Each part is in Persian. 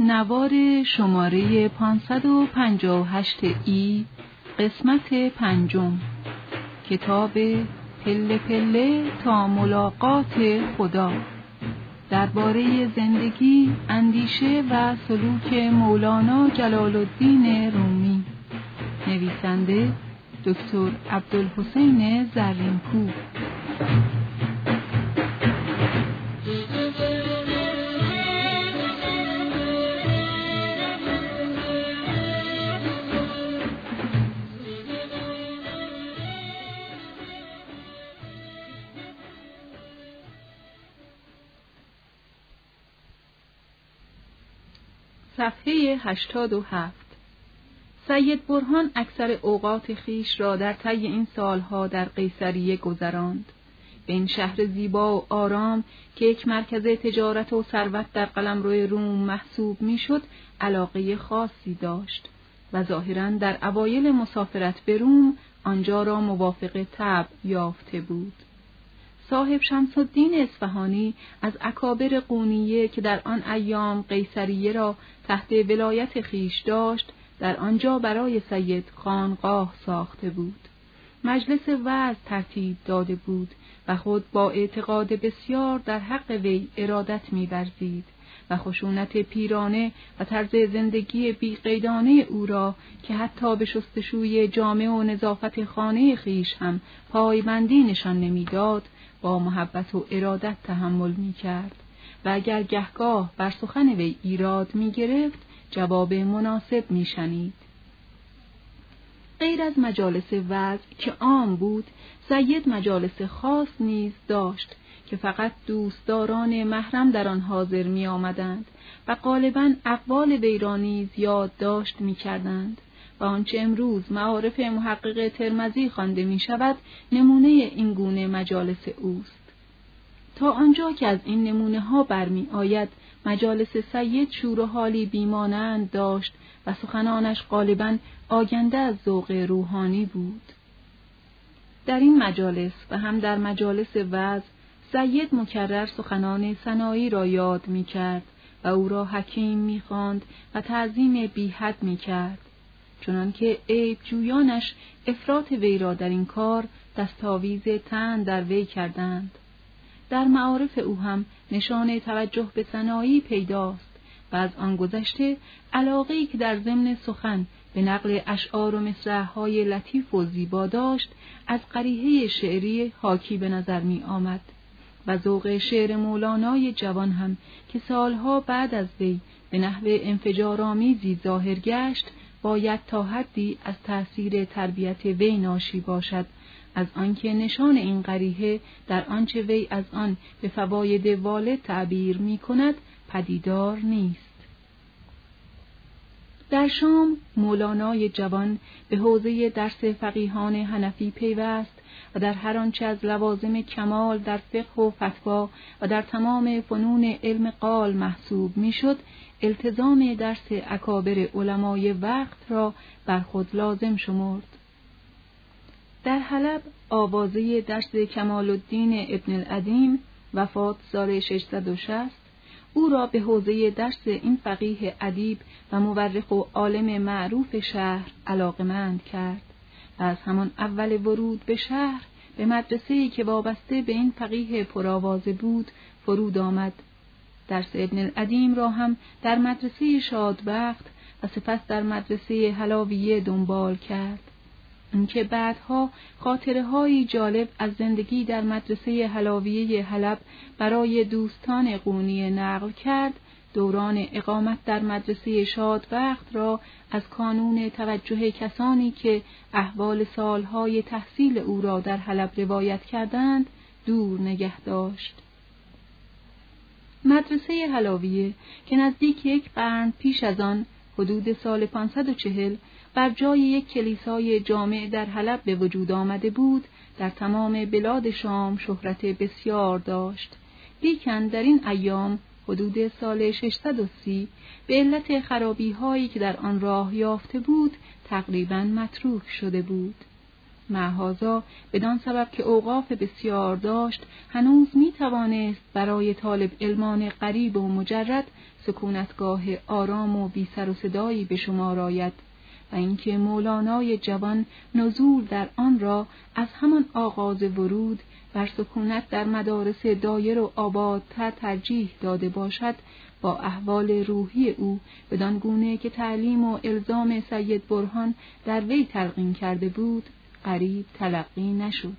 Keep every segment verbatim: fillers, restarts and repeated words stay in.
نوار شماره پانصد و پنجاه و هشت ای قسمت پنجم، کتاب پله پله تا ملاقات خدا، درباره زندگی، اندیشه و سلوک مولانا جلال الدین رومی. نویسنده دکتر عبدالحسین زرین‌کوب. صفحه هشتاد و هفت. سید برهان اکثر اوقات خیش را در طی این سالها در قیصریه گذراند. به این شهر زیبا و آرام که یک مرکز تجارت و ثروت در قلمرو روم محسوب میشد، علاقه خاصی داشت و ظاهراً در اوایل مسافرت به روم آنجا را موافق طبع یافته بود. صاحب شمس الدین اصفهانی از اکابر قونیه که در آن ایام قیصریه را تحت ولایت خیش داشت، در آنجا برای سید خانقاه ساخته بود. مجلس وعظ ترتیب داده بود و خود با اعتقاد بسیار در حق وی ارادت می‌ورزید و خشونت پیرانه و طرز زندگی بی‌قیدانه او را که حتی به شستشوی جامه و نظافت خانه خیش هم پایبندی نشان نمی‌داد، با محبت و ارادت تحمل می‌کرد و اگر گهگاه بر سخن وی ایراد می‌گرفت، جواب مناسب می‌شنید. غیر از مجالس وعظ که عام بود، سید مجالس خاص نیز داشت که فقط دوستداران محرم در آن حاضر می آمدند و غالباً اقوال وی را نیز یادداشت می کردند و آنچه امروز معارف محقق ترمذی خوانده می شود نمونه این گونه مجالس اوست. تا آنجا که از این نمونه ها برمی آید، مجالس سید شور و حالی بیمانند داشت و سخنانش غالباً آگنده از ذوق روحانی بود. در این مجالس و هم در مجالس وعظ، سید مکرر سخنان سنایی را یاد می کرد و او را حکیم می خواند و تعظیم بی حد می کرد، چنانکه عیب جویانش افراط وی را در این کار دستاویز طعن در وی کردند. در معارف او هم نشان توجه به سنایی پیداست و از آن گذشته علاقه‌ای که در ضمن سخن به نقل اشعار و مصرع‌های لطیف و زیبا داشت، از قریحه شعری حاکی به نظر می آمد و ذوق شعر مولانای جوان هم که سالها بعد از وی به نحو انفجارآمیزی ظاهر گشت، باید تا حدی از تأثیر تربیت وی ناشی باشد، از آنکه نشان این قریحه در آنچه وی از آن به فواید والد تعبیر می کند پدیدار نیست. در شام مولانای جوان به حوزه درس فقیهان حنفی پیوست و در هر آنچه از لوازم کمال در فقه و فتوا و در تمام فنون علم قال محسوب میشد، التزام درس اکابر علمای وقت را بر خود لازم شمرد. در حلب آوازه درس کمال الدین ابن العدیم، وفات سال ششصد و شصت، او را به حوزه درس این فقیه ادیب و مورخ و عالم معروف شهر علاقمند کرد و از همان اول ورود به شهر به مدرسه‌ای که وابسته به این فقیه پرآوازه بود فرود آمد. درس ابن العدیم را هم در مدرسه شادبخت و سپس در مدرسه حلاویه دنبال کرد. اینکه بعدها خاطره‌های جالب از زندگی در مدرسه حلاویه حلب برای دوستان قونیه نقل کرد، دوران اقامت در مدرسه شادبخت را از کانون توجه کسانی که احوال سالهای تحصیل او را در حلب روایت کردند دور نگه داشت. مدرسه حلاویه که نزدیک یک قرن پیش از آن، حدود سال پانصد و چهل، بر جای یک کلیسای جامع در حلب به وجود آمده بود، در تمام بلاد شام شهرت بسیار داشت. لیکن در این ایام، حدود سال ششصد و سی، به علت خرابی هایی که در آن راه یافته بود، تقریباً متروک شده بود. معهازا بدان سبب که اوقاف بسیار داشت، هنوز می توانست برای طالب علمان غریب و مجرد سکونتگاه آرام و بی سر و صدایی به شمار آید و اینکه مولانای جوان نزول در آن را از همان آغاز ورود بر سکونت در مدارس دایر و آبادتر ترجیح داده باشد، با احوال روحی او بدان گونه که تعلیم و الزام سید برهان در وی تلقین کرده بود قریب تلقی نشد.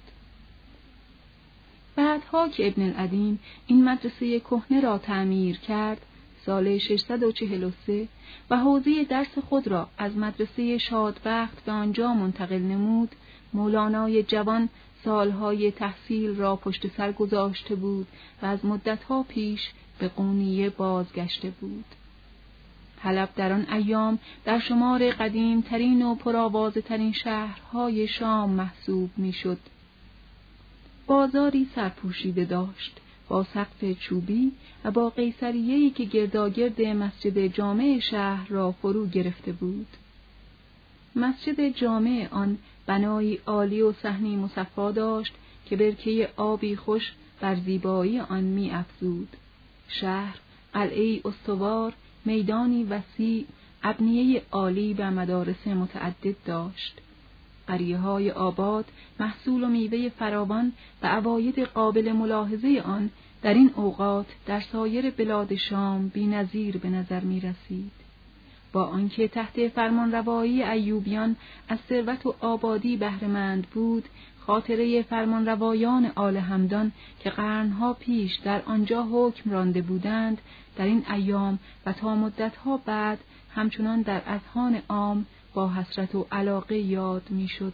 بعدها که ابن العدیم این مدرسه کهنه را تعمیر کرد سال ششصد و چهل و سه و حوزه درس خود را از مدرسه شادبخت به آنجا منتقل نمود، مولانای جوان سالهای تحصیل را پشت سر گذاشته بود و از مدتها پیش به قونیه بازگشته بود. حلب در آن ایام در شمار قدیم ترین و پرآوازه ترین شهرهای شام محسوب می شد. بازاری سرپوشیده داشت با سقف چوبی و با قیصریه‌ای که گرداگرد مسجد جامع شهر را فرو گرفته بود. مسجد جامع آن بنایی عالی و صحنی مصفا داشت که برکه آبی خوش بر زیبایی آن می افزود. شهر قلعه‌ای استوار، میدانی وسیع، ابنیه عالی و مدارس متعدد داشت. قریه‌های آباد، محصول و میوه فراوان و عواید قابل ملاحظه آن در این اوقات در سایر بلاد شام بی‌نظیر به نظر می رسید. با آنکه تحت فرمانروایی ایوبیان از ثروت و آبادی بهره‌مند بود، خاطره فرمانروایان آل همدان که قرنها پیش در آنجا حکم رانده بودند در این ایام و تا مدتها بعد همچنان در اذهان عام با حسرت و علاقه یاد میشد.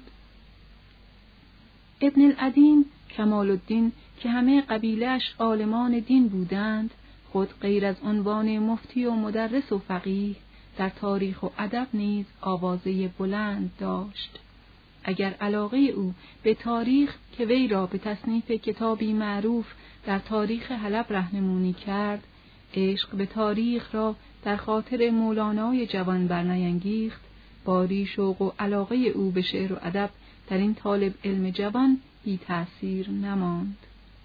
ابن العدیم کمال الدین که همه قبیله‌اش عالمان دین بودند، خود غیر از عنوان مفتی و مدرس و فقیه در تاریخ و ادب نیز آوازه بلند داشت. اگر علاقه او به تاریخ که وی را به تصنیف کتابی معروف در تاریخ حلب راهنمایی کرد، عشق به تاریخ را در خاطر مولانای جوان برنیانگیخت، باری شوق و علاقه او به شعر و ادب در این طالب علم جوان بی تأثیر نماند.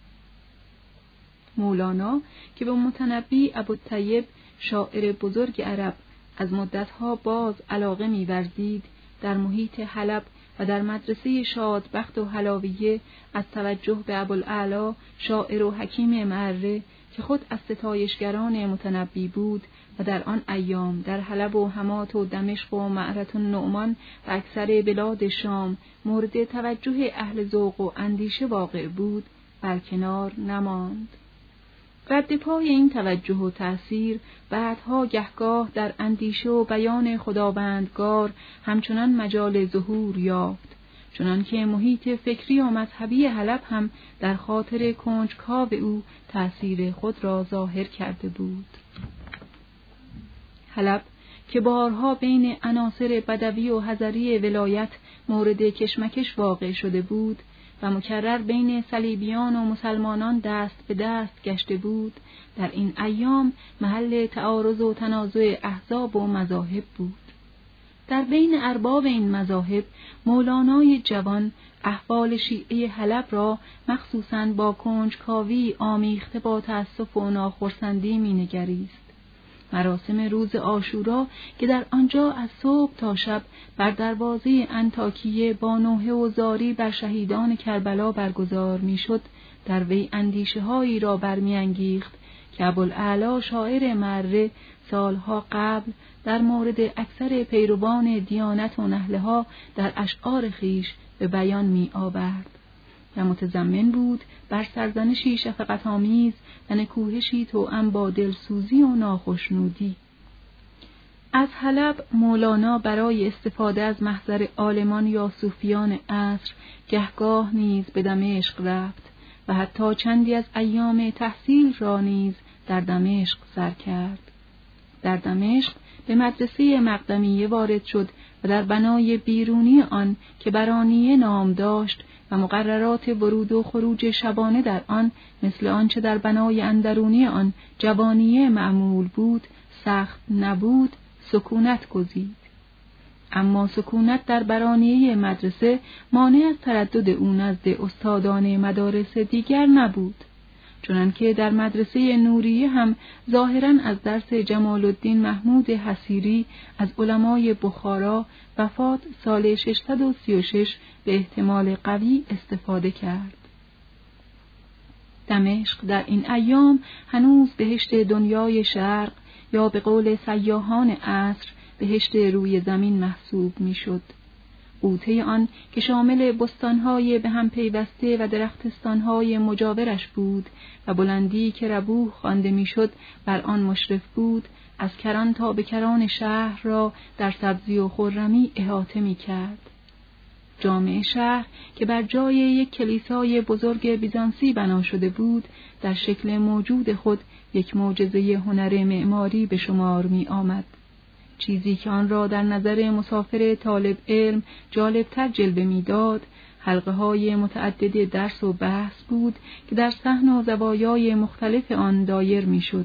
مولانا که به متنبی ابوالطیب شاعر بزرگ عرب از مدتها باز علاقه می‌ورزید، در محیط حلب و در مدرسه شادبخت و حلاویه از توجه به ابوالعلا شاعر و حکیم معره که خود از ستایشگران متنبی بود و در آن ایام در حلب و حمات و دمشق و معرة النعمان و اکثر بلاد شام مورد توجه اهل ذوق و اندیشه واقع بود، برکنار نماند. رد پای این توجه و تأثیر بعدها گهگاه در اندیشه و بیان خداوندگار همچنان مجال ظهور یافت، چنان که محیط فکری و مذهبی حلب هم در خاطر کنجکاو او تأثیر خود را ظاهر کرده بود. حلب که بارها بین عناصر بدوی و حضری ولایت مورد کشمکش واقع شده بود و مکرر بین صلیبیان و مسلمانان دست به دست گشته بود، در این ایام محل تعارض و تنازع احزاب و مذاهب بود. در بین ارباب این مذاهب مولانای جوان احوال شیعه حلب را مخصوصاً با کنجکاوی آمیخته با تأسف و ناخرسندی مینگریست. مراسم روز عاشورا که در آنجا از صبح تا شب بر دروازه انطاکیه با نوحه و زاری بر شهیدان کربلا برگزار میشد، در وی اندیشه‌هایی را برمی‌انگیخت که ابوالعلا شاعر معره سالها قبل در مورد اکثر پیروان دیانت و نهلها در اشعار خیش به بیان می آورد و متضمن بود بر سرزنشی شفقت‌آمیز و نکوهشی توأم با دلسوزی و ناخشنودی. از حلب مولانا برای استفاده از محضر عالمان یا صوفیان عصر گهگاه نیز به دمشق رفت و حتی چندی از ایام تحصیل را نیز در دمشق سر کرد. در دمشق به مدرسه مقدمیه وارد شد و در بنای بیرونی آن که برانیه نام داشت و مقررات ورود و خروج شبانه در آن مثل آنچه در بنای اندرونی آن جوانیه معمول بود سخت نبود، سکونت گزید. اما سکونت در برانیه مدرسه مانع از تردد او نزد استادان مدارس دیگر نبود. چنانکه در مدرسه نوریه هم ظاهراً از درس جمال الدین محمود حصیری از علمای بخارا وفات سال ششصد و سی و شش به احتمال قوی استفاده کرد. دمشق در این ایام هنوز بهشت دنیای شرق یا به قول سیاحان عصر بهشت روی زمین محسوب میشد. بوته آن که شامل بستانهای به هم پیوسته و درختستانهای مجاورش بود و بلندی که ربوح خوانده میشد بر آن مشرف بود، از کران تا به کران شهر را در سبزی و خرمی احاطه می کرد. جامع شهر که بر جای یک کلیسای بزرگ بیزانسی بنا شده بود، در شکل موجود خود یک معجزه هنر معماری به شمار می آمد. چیزی که آن را در نظر مسافر طالب علم جالبتر جلوه می‌داد، حلقه های متعدد درس و بحث بود که در صحن و زوایای مختلف آن دایر می‌شد.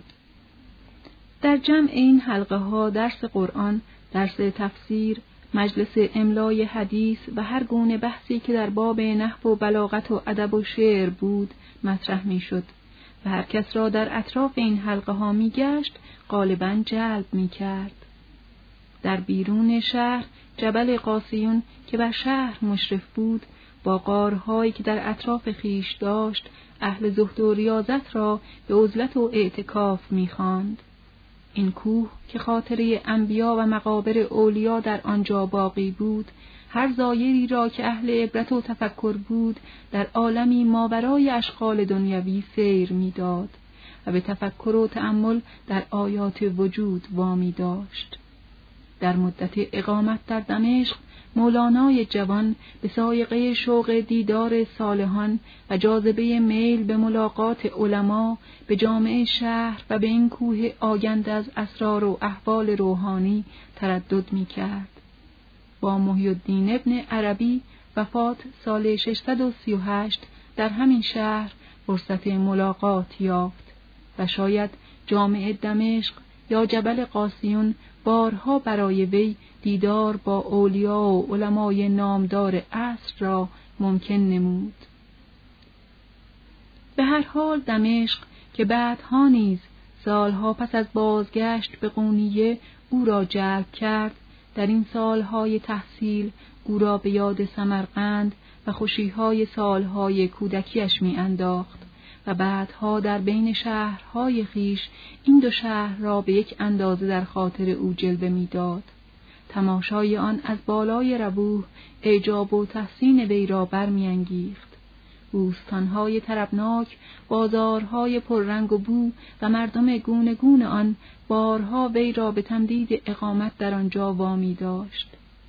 در جمع این حلقه ها درس قرآن، درس تفسیر، مجلس املای حدیث و هر گونه بحثی که در باب نحو و بلاغت و ادب و شعر بود مطرح می‌شد و هر کس را در اطراف این حلقه ها می‌گشت غالباً جلب می‌کرد. در بیرون شهر جبل قاسیون که بر شهر مشرف بود، با غارهایی که در اطراف خیش داشت، اهل زهد و ریاضت را به عزلت و اعتکاف می‌خواند. این کوه که خاطره انبیا و مقابر اولیا در آنجا باقی بود، هر زایری را که اهل عبرت و تفکر بود در عالمی ماورای اشغال دنیوی سیر می‌داد و به تفکر و تأمل در آیات وجود وامی داشت. در مدت اقامت در دمشق، مولانای جوان به سایقه شوق دیدار صالحان و جاذبه میل به ملاقات علما به جامع شهر و به این کوه آگنده از اسرار و احوال روحانی تردد می کرد. با محی الدین ابن عربی وفات سال ششصد و سی و هشت در همین شهر فرصت ملاقات یافت و شاید جامع دمشق یا جبل قاسیون بارها برای وی دیدار با اولیا و علمای نامدار عصر را ممکن نمود. به هر حال دمشق که بعدها نیز سالها پس از بازگشت به قونیه او را جلب کرد، در این سالهای تحصیل او را به یاد سمرقند و خوشیهای سالهای کودکیش می انداخت و بعدها در بین شهرهای خیش این دو شهر را به یک اندازه در خاطر او جلوه می‌داد. تماشای آن از بالای ربوح اعجاب و تحسین وی را برمی‌انگیخت. بوستان‌های طربناک، بازارهای پررنگ و بو و مردم گونه گونه آن بارها وی را به تمدید اقامت در آنجا وامی داشت.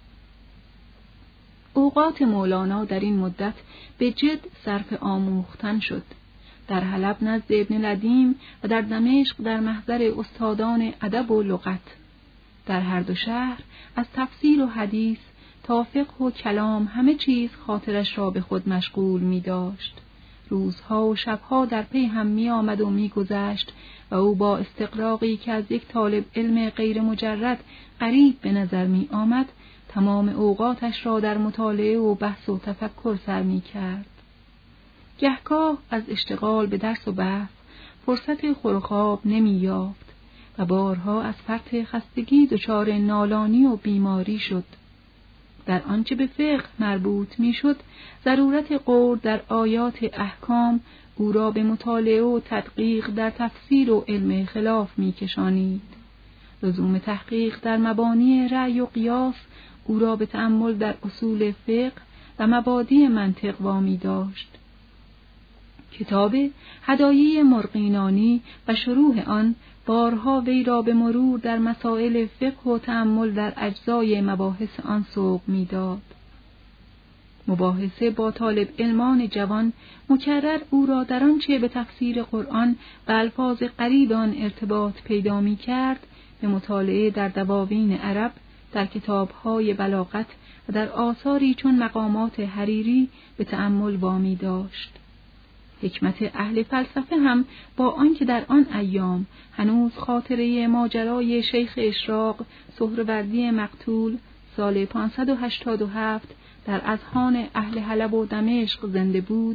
اوقات مولانا در این مدت به جد صرف آموختن شد. در حلب نزد ابن لدیم و در دمشق در محضر استادان ادب و لغت. در هر دو شهر از تفسیر و حدیث تا فقه و کلام همه چیز خاطرش را به خود مشغول می داشت. روزها و شبها در پی هم می آمد و می گذشت و او با استقراقی که از یک طالب علم غیر مجرد غریب به نظر می آمد، تمام اوقاتش را در مطالعه و بحث و تفکر سر می کرد. گهگاه از اشتغال به درس و بحث فرصت خور و خواب نمی یافت و بارها از فرط خستگی دچار نالانی و بیماری شد. در آنچه به فقه مربوط می شد، ضرورت غور در آیات احکام او را به مطالعه و تدقیق در تفسیر و علم خلاف می کشانید. لزوم تحقیق در مبانی رأی و قیاس او را به تأمل در اصول فقه و مبادی منطق وامی داشت. کتاب هدایای مرقینانی و شروح آن بارها وی را به مرور در مسائل فقه و تأمل در اجزای مباحث آن سوق می‌داد. مباحثه با طالب علمان جوان مکرر او را در آنچه به تفسیر قرآن و الفاظ غریب آن ارتباط پیدا می‌کرد به مطالعه در دواوین عرب، در کتاب‌های بلاغت و در آثاری چون مقامات حریری به تأمل وامی داشت. حکمت اهل فلسفه هم با آنکه در آن ایام هنوز خاطره ماجرای شیخ اشراق سهروردی مقتول سال پانصد و هشتاد و هفت در اذهان اهل حلب و دمشق زنده بود،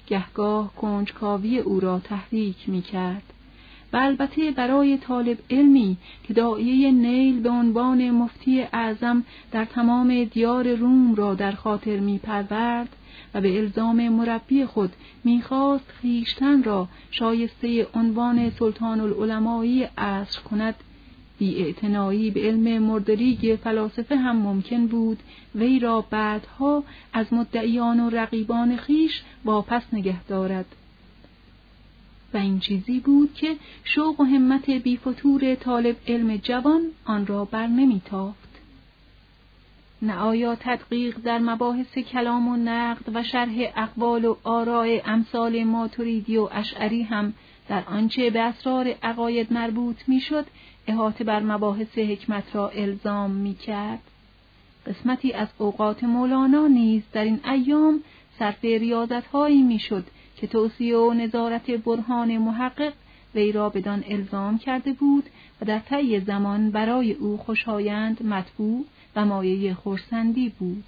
گهگاه کنجکاوی او را تحریک می کرد. و البته برای طالب علمی که داعیه نیل به عنوان مفتی اعظم در تمام دیار روم را در خاطر می پرورد و به الزام مربی خود می خواست خویشتن را شایسته عنوان سلطان العلمایی عصر کند، بی‌اعتنایی به علم مردریگ فلاسفه هم ممکن بود وی را بعدها از مدعیان و رقیبان خیش واپس نگه دارد. و این چیزی بود که شوق و همت بی‌فتور طالب علم جوان آن را بر نمی‌تافت. نه آیا تدقیق در مباحث کلام و نقد و شرح اقوال و آراء امثال ماتریدی و اشعری هم در آنچه به اسرار عقاید مربوط میشد احاطه بر مباحث حکمت را الزام میکرد؟ قسمتی از اوقات مولانا نیز در این ایام صرف ریاضت‌هایی میشد که توصیه و نظارت برهان محقق وی را بدان الزام کرده بود و در طی زمان برای او خوشایند مطبوع و مایه خرسندی بود.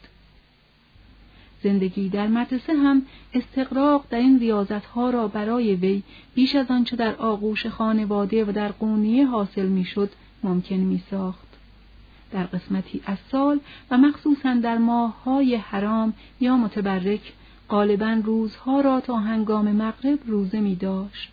زندگی در مدرسه هم استغراق در این ریاضت‌ها را برای وی بیش از آنچه در آغوش خانواده و در قونیه حاصل میشد ممکن می‌ساخت. در قسمتی از سال و مخصوصاً در ماه‌های حرام یا متبرک غالباً روزها را تا هنگام مغرب روزه می داشت.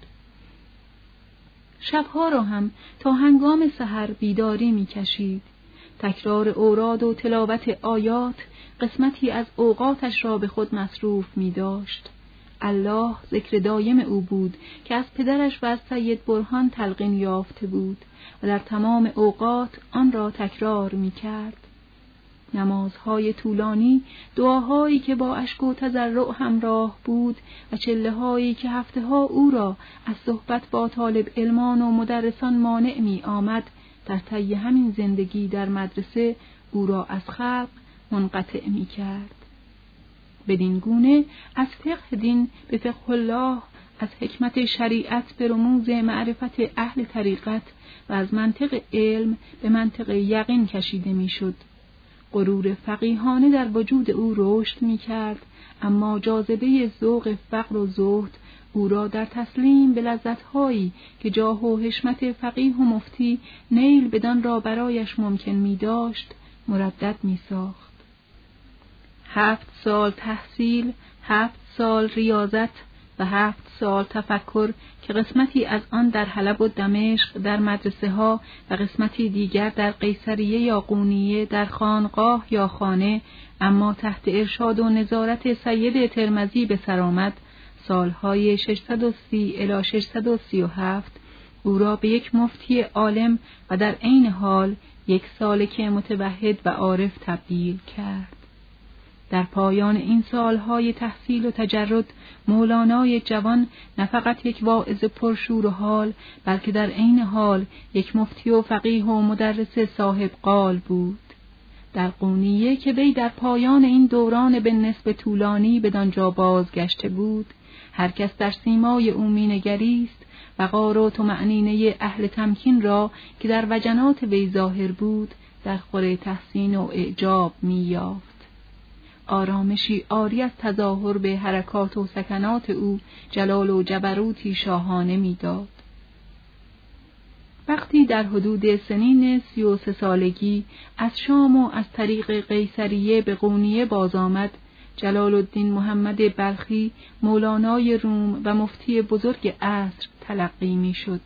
شبها را هم تا هنگام سحر بیداری می کشید. تکرار اوراد و تلاوت آیات قسمتی از اوقاتش را به خود مصروف می داشت. الله ذکر دایم او بود که از پدرش و از سید برهان تلقین یافته بود و در تمام اوقات آن را تکرار می کرد. نمازهای طولانی، دعاهایی که با اشک و تضرع همراه بود و چله‌هایی که هفته‌ها او را از صحبت با طالب علمان و مدرسان مانع می آمد، در طی همین زندگی در مدرسه او را از خلق منقطع می کرد. بدین گونه از فقه دین به فقه الله، از حکمت شریعت به رموز معرفت اهل طریقت و از منطق علم به منطق یقین کشیده می شد. غرور فقیهانه در وجود او رشد می کرد، اما جاذبه ذوق فقر و زهد او را در تسلیم به لذت‌هایی که جاه و حشمت فقیه و مفتی نیل بدان را برایش ممکن می داشت مردد می ساخت. هفت سال تحصیل، هفت سال ریاضت و هفت سال تفکر که قسمتی از آن در حلب و دمشق در مدرسه ها و قسمتی دیگر در قیصریه یا قونیه در خانقاه یا خانه، اما تحت ارشاد و نظارت سید ترمذی به سر آمد، سالهای ششصد و سی الی ششصد و سی و هفت او را به یک مفتی عالم و در عین حال یک سالک متوحد و عارف تبدیل کرد. در پایان این سالهای تحصیل و تجرد مولانای جوان نه فقط یک واعظ پرشور و حال، بلکه در عین حال یک مفتی و فقیه و مدرس صاحب قال بود. در قونیه که وی در پایان این دوران به نسبت طولانی بدانجا بازگشته بود، هر کس در سیمای او مینگریست وقار و طمأنینه اهل تمکین را که در وجنات وی ظاهر بود در خور تحسین و اعجاب می‌یافت. آرامشی عاری از تظاهر به حرکات و سکنات او جلال و جبروتی شاهانه می‌داد. وقتی در حدود سنین سی و سه سالگی از شام و از طریق قیصریه به قونیه باز آمد، جلال الدین محمد بلخی مولانای روم و مفتی بزرگ عصر تلقی می شد.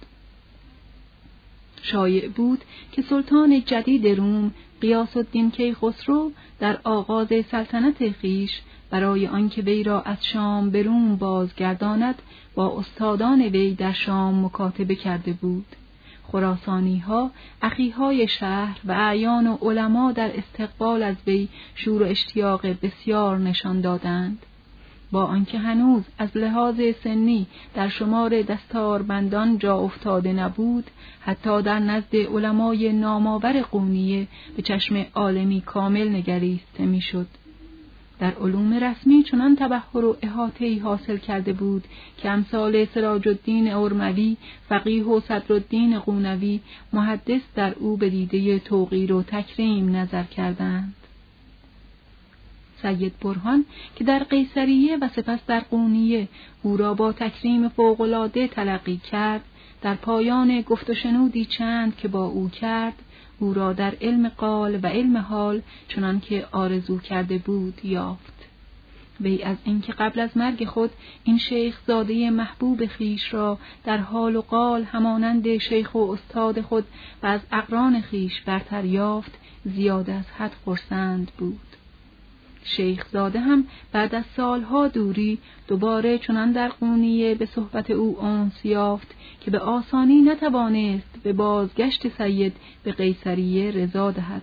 شایع بود که سلطان جدید روم غیاث الدین کیخسرو در آغاز سلطنت خویش برای آنکه وی را از شام به روم بازگرداند با استادان وی در شام مکاتبه کرده بود. خراسانی ها، اخیهای شهر و اعیان و علما در استقبال از وی شور و اشتیاق بسیار نشان دادند. با آنکه هنوز از لحاظ سنی در شمار دستاربندان جا افتاده نبود، حتی در نزد علمای نامآور قونیه به چشم عالمی کامل نگریسته میشد. در علوم رسمی چنان تبحر و احاطه‌ای حاصل کرده بود که امثال سراج الدین ارموی، فقیه و صدرالدین قونوی محدث در او به دیده توقیر و تکریم نظر کردند. سید برهان که در قیصریه و سپس در قونیه او را با تکریم فوق‌العاده تلقی کرد، در پایان گفت و شنودی چند که با او کرد، او را در علم قال و علم حال چنان که آرزو کرده بود یافت. وی از اینکه قبل از مرگ خود این شیخ زاده محبوب خیش را در حال و قال همانند شیخ و استاد خود و از اقران خیش برتر یافت، زیاد از حد خرسند بود. شیخ زاده هم بعد از سالها دوری دوباره چنان در قونیه به صحبت او انس یافت که به آسانی نتوانست به بازگشت سید به قیصریه رضا دهد.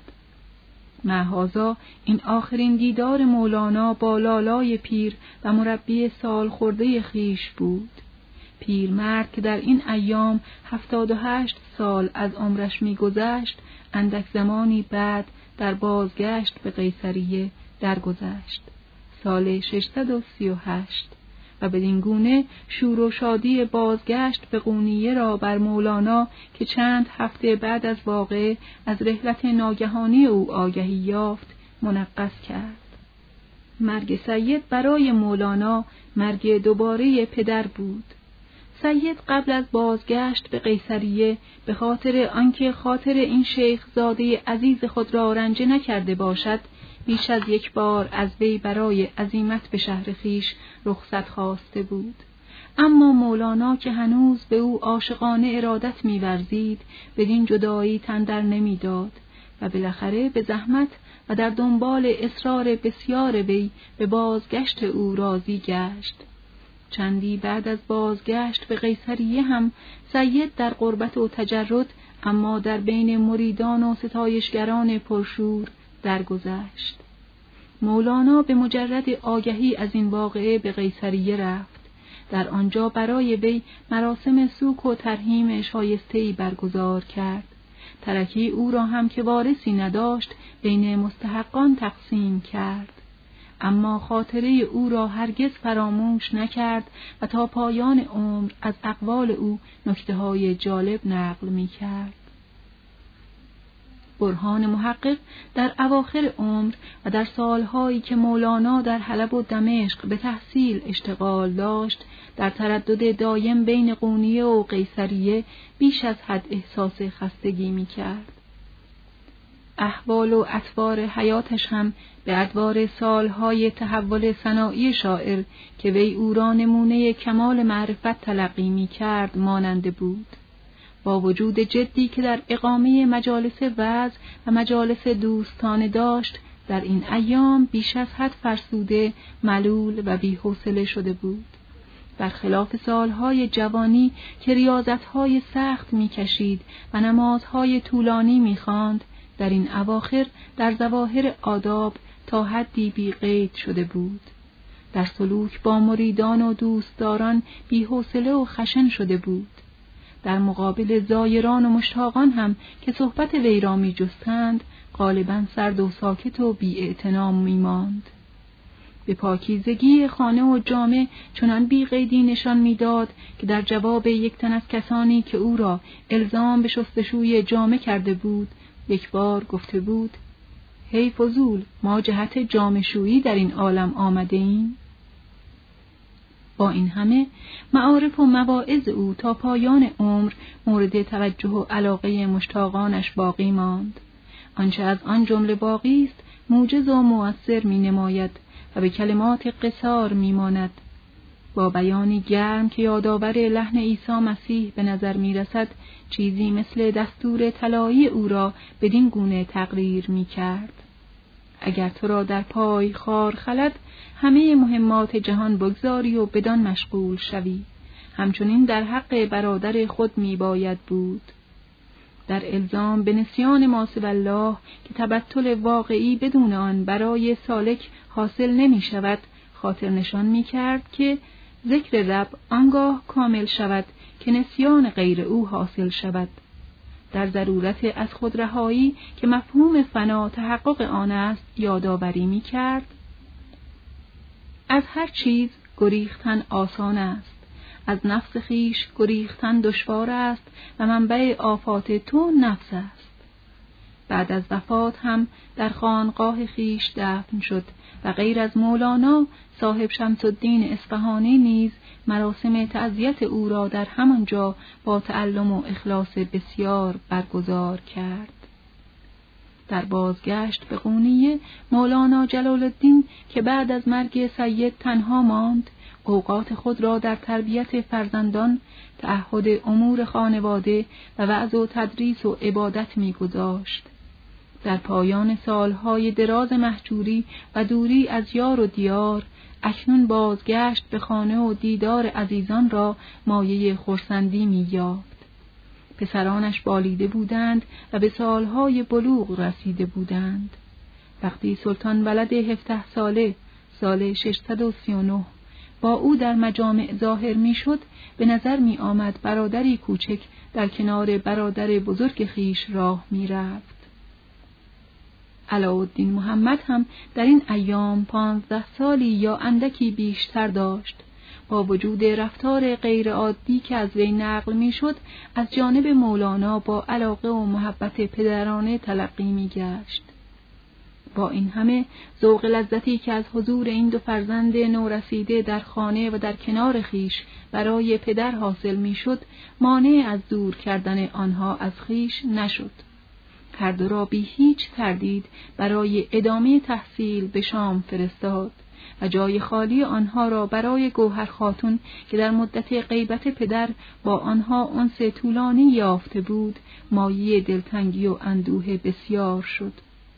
معهازا این آخرین دیدار مولانا با لالای پیر و مربی سال خورده خیش بود. پیرمرد که در این ایام هفتاد و هشت سال از عمرش می گذشت، اندک زمانی بعد در بازگشت به قیصریه درگذشت، سال ششصد و سی و هشت، و بدین گونه شور و شادی بازگشت به قونیه را بر مولانا که چند هفته بعد از واقعه از رحلت ناگهانی او آگهی یافت منغص کرد. مرگ سید برای مولانا مرگ دوباره پدر بود. سید قبل از بازگشت به قیصریه به خاطر آنکه خاطر این شیخ زاده عزیز خود را رنجه نکرده باشد، بیش از یک بار از وی برای عزیمت به شهر خیش رخصت خواسته بود. اما مولانا که هنوز به او عاشقانه ارادت می‌ورزید، بدین جدایی تن در نمی‌داد و بالاخره به زحمت و در دنبال اصرار بسیار وی به بازگشت او راضی گشت. چندی بعد از بازگشت به قیصریه هم سید در غربت و تجرد، اما در بین مریدان و ستایشگران پرشور درگذشت. مولانا به مجرد آگهی از این واقعه به قیصریه رفت. در آنجا برای وی مراسم سوک و ترحیم شایسته‌ای برگزار کرد. ترکی او را هم که وارثی نداشت بین مستحقان تقسیم کرد. اما خاطره او را هرگز فراموش نکرد و تا پایان عمر از اقوال او نکته‌های جالب نقل می‌کرد. برهان محقق در اواخر عمر و در سالهایی که مولانا در حلب و دمشق به تحصیل اشتغال داشت، در تردد دایم بین قونیه و قیصریه بیش از حد احساس خستگی می‌کرد. احوال و اطوار حیاتش هم به ادوار سالهای تحول صناعی شاعر که وی او را نمونه کمال معرفت تلقی می‌کرد ماننده بود. با وجود جدی که در اقامه مجالس وعظ و مجالس دوستانه داشت، در این ایام بیش از حد فرسوده، ملول و بی‌حوصله شده بود. برخلاف سالهای جوانی که ریاضتهای سخت می‌کشید و نمازهای طولانی می‌خواند، در این اواخر در ظواهر آداب تا حدی بی قید شده بود. در سلوک با مریدان و دوستداران بی‌حوصله و خشن شده بود. در مقابل زایران و مشتاقان هم که صحبت وی را می جستند، غالباً سرد و ساکت و بی اعتنا می ماند. به پاکیزگی خانه و جامه چنان بی قیدی نشان می داد که در جواب یک تن از کسانی که او را الزام به شستشوی جامه کرده بود، یک بار گفته بود: هی فضول، ما جهت جامه شویی در این عالم آمده ایم. با این همه معارف و مواعظ او تا پایان عمر مورد توجه و علاقه مشتاقانش باقی ماند. آنچه از آن جمله باقی است موجز و مؤثر می نماید و به کلمات قصار می ماند. با بیانی گرم که یادآور لحن عیسی مسیح به نظر می رسد، چیزی مثل دستور طلایی او را بدین گونه تقریر می کرد: اگر تو را در پای خار خلد، همه مهمات جهان بگذاری و بدان مشغول شوی. همچنین در حق برادر خود می باید بود. در الزام به نسیان ما سوی الله که تبتل واقعی بدون آن برای سالک حاصل نمی شود، خاطر نشان می کرد که ذکر رب آنگاه کامل شود که نسیان غیر او حاصل شود. در ضرورت از خود رهایی که مفهوم فنا تحقق آن است یادآوری می کرد: از هر چیز گریختن آسان است، از نفس خیش گریختن دشوار است و منبع آفات تو نفس است. بعد از وفات هم در خانقاه خیش دفن شد و غیر از مولانا صاحب شمس الدین اصفهانی نیز مراسم تعزیت او را در همانجا با تعلم و اخلاص بسیار برگزار کرد. در بازگشت به قونیه، مولانا جلال الدین که بعد از مرگ سید تنها ماند، اوقات خود را در تربیت فرزندان، تعهد امور خانواده و وعظ و تدریس و عبادت می‌گذاشت. در پایان سالهای دراز مهجوری و دوری از یار و دیار، اکنون بازگشت به خانه و دیدار عزیزان را مایه خرسندی می‌یافت. پسرانش بالیده بودند و به سالهای بلوغ رسیده بودند. وقتی سلطان ولد هفده ساله سال ششصد و سی و نه با او در مجامع ظاهر می‌شد، به نظر می آمد برادری کوچک در کنار برادر بزرگ خیش راه می‌رفت. علاءالدین محمد هم در این ایام پانزده سالی یا اندکی بیشتر داشت. با وجود رفتار غیر عادی که از وی نقل می‌شد، از جانب مولانا با علاقه و محبت پدرانه تلقی می‌گشت. با این همه ذوق لذتی که از حضور این دو فرزند نورسیده در خانه و در کنار خیش برای پدر حاصل می‌شد، مانع از دور کردن آنها از خیش نشد. هر دو را بی هیچ تردید برای ادامه تحصیل به شام فرستاد و جای خالی آنها را برای گوهر خاتون که در مدت غیبت پدر با آنها انس طولانی یافته بود، مایه دلتنگی و اندوه بسیار شد.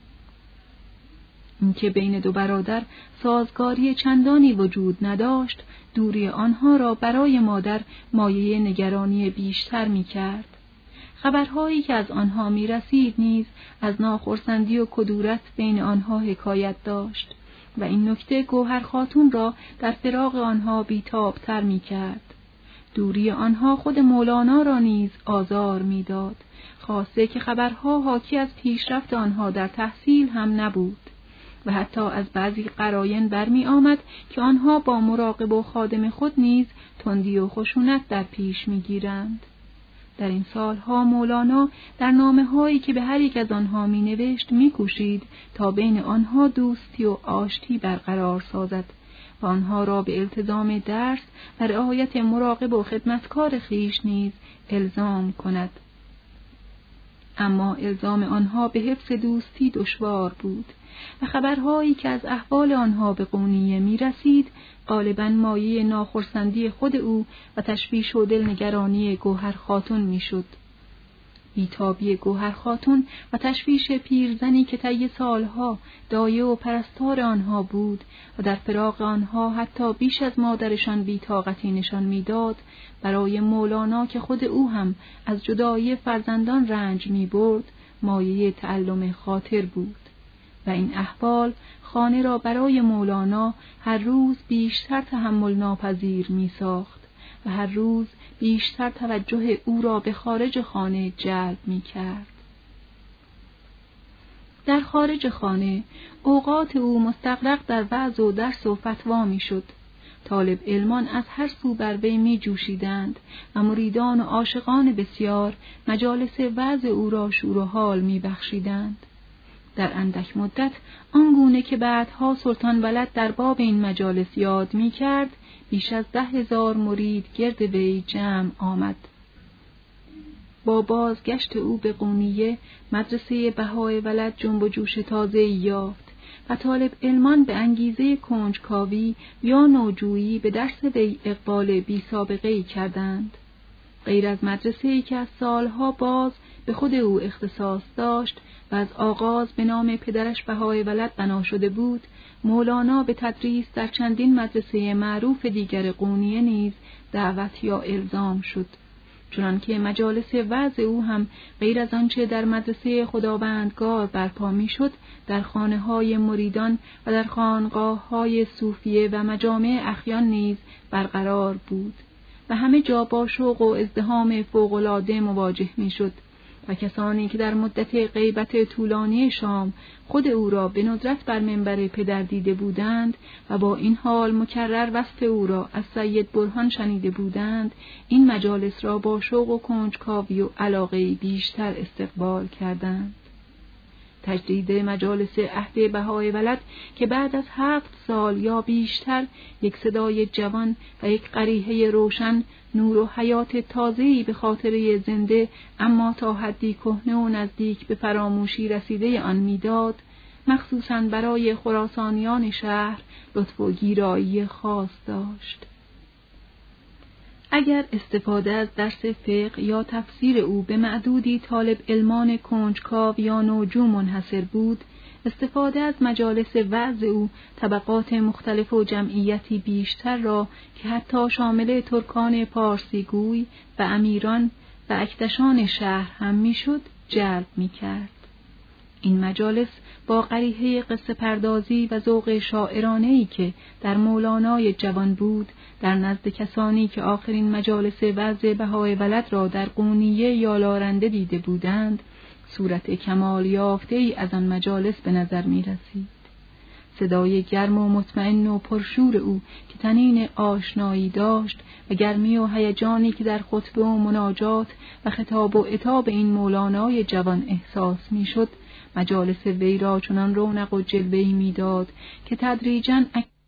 اینکه بین دو برادر سازگاری چندانی وجود نداشت، دوری آنها را برای مادر مایه نگرانی بیشتر می کرد. خبرهایی که از آنها می رسید نیز از ناخرسندی و کدورت بین آنها حکایت داشت و این نکته گوهر خاتون را در فراق آنها بیتاب تر می کرد. دوری آنها خود مولانا را نیز آزار می داد، خاصه که خبرها حاکی از پیشرفت آنها در تحصیل هم نبود و حتی از بعضی قراین برمی آمد که آنها با مراقب و خادم خود نیز تندی و خشونت در پیش می گیرند. در این سالها مولانا در نامه‌هایی که به هر یک از آنها می‌نوشت می‌کوشید تا بین آنها دوستی و آشتی برقرار سازد و آنها را به التزام درس و رعایت مراقب و خدمتکار خویش نیز الزام کند. اما الزام آنها به حفظ دوستی دشوار بود و خبرهایی که از احوال آنها به قونیه می رسید غالباً مایه ناخرسندی خود او و تشویش و دلنگرانی گوهر خاتون می شد. بیتابی گوهر خاتون و تشویش پیرزنی که طی سالها دایه و پرستار آنها بود و در فراق آنها حتی بیش از مادرشان بی‌طاقتی نشان می‌داد، برای مولانا که خود او هم از جدایی فرزندان رنج می‌برد، مایه تعلم خاطر بود و این احوال خانه را برای مولانا هر روز بیشتر تحمل ناپذیر می‌ساخت و هر روز بیشتر توجه او را به خارج خانه جلب می کرد. در خارج خانه اوقات او مستغرق در وعظ و درس و فتوا می شد. طالب علمان از هر سو بر وی می جوشیدند و مریدان و عاشقان بسیار مجالس وعظ او را شور و حال می بخشیدند. در اندک مدت آنگونه که بعدها سلطان ولد در باب این مجالس یاد می کرد، بیش از ده هزار مرید گرد وی جمع آمد. با بازگشت او به قونیه مدرسه بهای ولد جنب و جوش تازه یافت و طالب علمان به انگیزه کنجکاوی یا نوجویی به درس وی اقبال بی سابقه‌ای کردند. غیر از مدرسه‌ای که از سالها باز به خود او اختصاص داشت و از آغاز به نام پدرش بهای ولد بنا شده بود، مولانا به تدریس در چندین مدرسه معروف دیگر قونیه نیز دعوت یا الزام شد، چنانکه مجالس وعظ او هم غیر از آنچه در مدرسه خداوندگار برپا می‌شد، در خانه‌های مریدان و در خانقاه‌های صوفیه و مجامع اخیان نیز برقرار بود و همه جا با شوق و ازدحام فوق‌العاده مواجه می‌شد و کسانی که در مدت غیبت طولانی شام خود او را به ندرت بر منبر پدر دیده بودند و با این حال مکرر وصف او را از سید برهان شنیده بودند، این مجالس را با شوق و کنجکاوی و علاقه بیشتر استقبال کردند. تجدید مجالس عهد بهای ولد که بعد از هفت سال یا بیشتر یک صدای جوان و یک قریحه روشن نور و حیات تازه‌ای به خاطره زنده اما تا حدی کهنه و نزدیک به فراموشی رسیده آن میداد، مخصوصاً برای خراسانیان شهر لطف و گیرایی خاص داشت. اگر استفاده از درس فقه یا تفسیر او به معدودی طالب علمان کنجکاو یا نوجو منحصر بود، استفاده از مجالس وعظ او طبقات مختلف و جمعیتی بیشتر را که حتی شامل ترکان پارسیگوی و امیران و اکتشان شهر هم میشد جلب میکرد. این مجالس با قریحه قصه پردازی و ذوق شاعرانه‌ای که در مولانای جوان بود، در نزد کسانی که آخرین مجالس وعظ بهای ولد را در قونیه یا لارنده دیده بودند، صورت کمال یافته‌ای از آن مجالس به نظر می رسید. صدای گرم و مطمئن و پرشور او که طنین آشنایی داشت و گرمی و هیجانی که در خطبه و مناجات و خطاب و عتاب این مولانای جوان احساس می شد، مجالس وی را چنان رونق و جلوه‌ای می داد که تدریجاً